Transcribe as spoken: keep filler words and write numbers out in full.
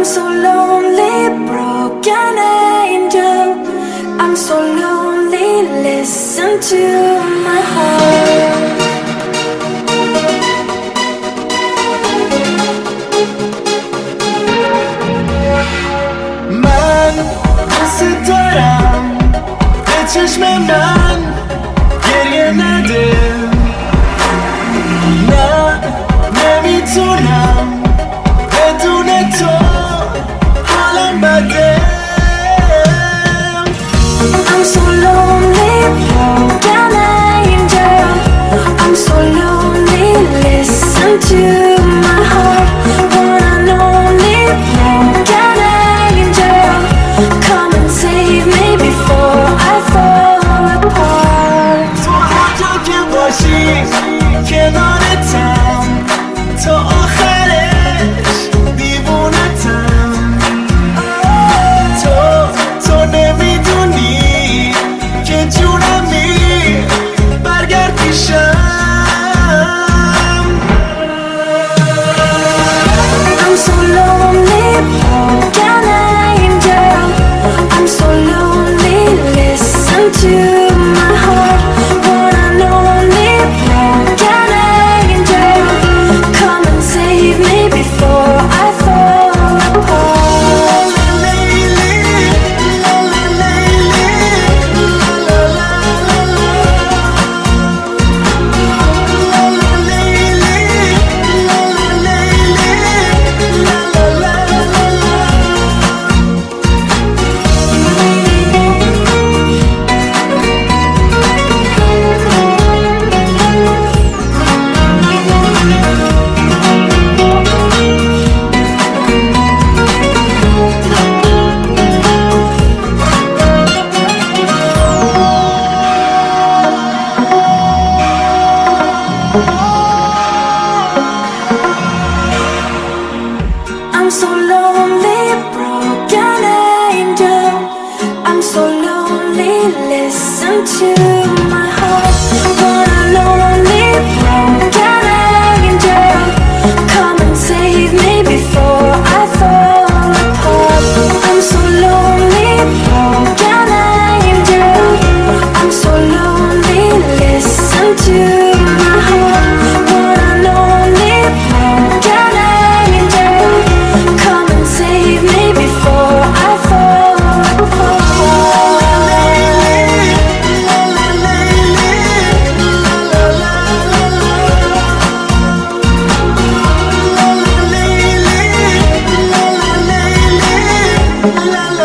so lonely, broken angel. I'm so lonely, listen to my heart. من دوست دارم به چشم من گریه نده. نه نمیتونم بدون تو حالم بده. I'm so lonely, broken angel. I'm so lonely, listen to my heart. One and only broken angel, come and save me before I fall apart. تو هر جا که باشی کنارتم تا آخرش دیوونتم. تو تو نمیدونی که جونمی برگرد پیشم. I'm so lonely, broken angel. I'm so lonely, listen to my heart. One and only broken angel, come and save me before I fall apart. I'm so lonely, broken angel. I'm so lonely, listen to my heart. One and only broken angel, come and save me before I fall apart. I'm so lonely, broken angel. I'm so lonely, listen to my heart. One and only broken angel, come and save me before I fall apart. La